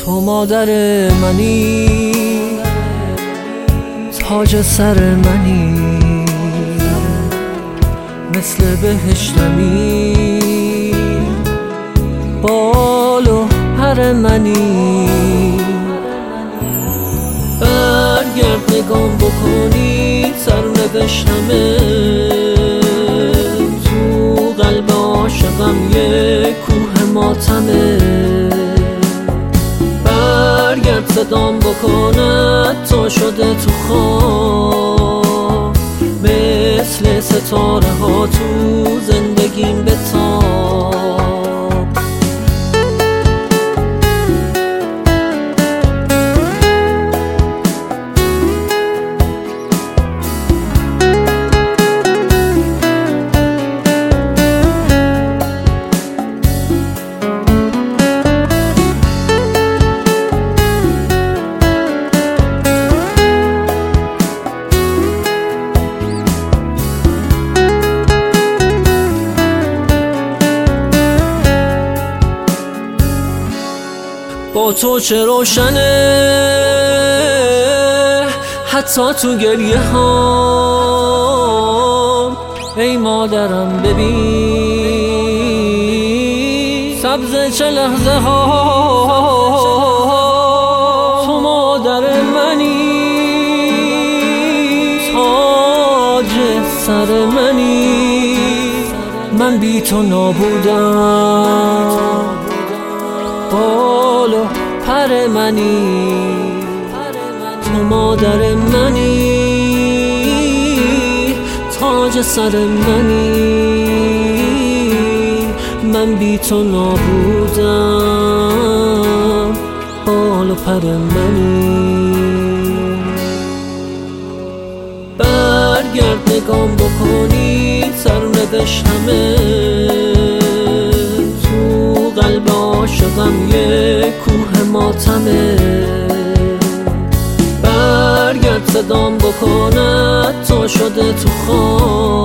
تو مادر منی، تاج سر منی، مثل بهشتمی، بال و پر منی. برگرد نگام بکنی سرنوشتمه، تو قلب عاشقم یه کوه ماتمه. برگرد صدام بکند تا شده تو خواب، مثل ستاره ها تو زندگیم بتاب. با تو چه روشنه حتی تو گریه ها، ای مادرم ببین سبز چه لحظه ها. تو مادر منی، تاج سر منی، من بی تو نابودم، بال و پر منی. تو مادر منی، تاج سر منی، من بی تو نابودم، بال و پر منی. برگرد نگام بکنی سرنوشتمه، قلب عاشقم یه کوه ماتمه. برگرد صدام بکند تا شده تو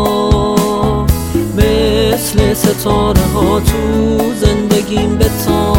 خواب، مثل ستاره ها تو زندگیم بتاب.